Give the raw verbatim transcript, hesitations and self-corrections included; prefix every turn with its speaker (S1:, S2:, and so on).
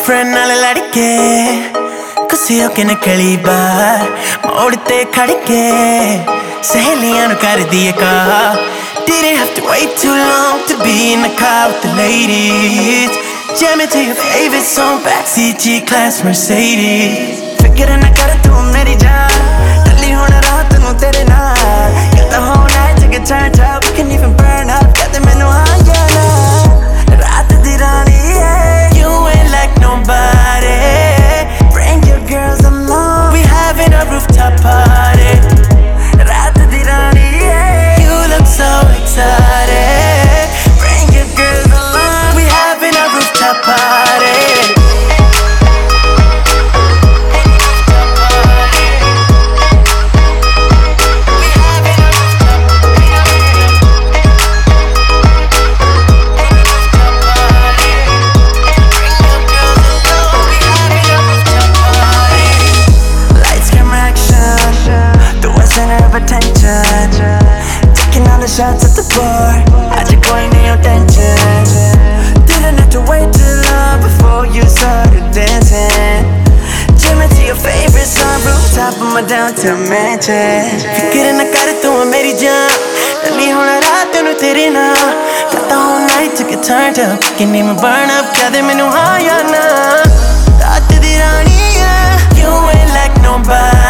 S1: boyfriend नाल लड़के खुशी होके निकली बाहर मोड़ ते खड़ के सहेलियां नु कर दिए कहा Didn't have to wait too long to be in the car with the ladies Jamming to your favorite song backseat G-Class Mercedes फिक्र ना कर तू मेरी जान टल्ली होना रात नू तेरे नाल Got the whole night to get turned up We can even burn up कहते मैनू हाँ या ना रात दी रानी yeah You ain't like nobody Bring your girls along We having a rooftop party रात दी रानी yeah You look so excited Bring your girls along We having a rooftop party Attention Taking all the shots at the bar आज कोई नहीं हो tension Didn't have to wait too long before you started dancing Jamming to your favorite song Rooftop of my downtown mansion फिक्र ना कर तू मेरी जान टल्ली होना रात नू तेरे नाल Got the whole night to get turned up Can even burn up कहदे मैनू हाँ या ना रात दी रानी yeah You ain't like nobody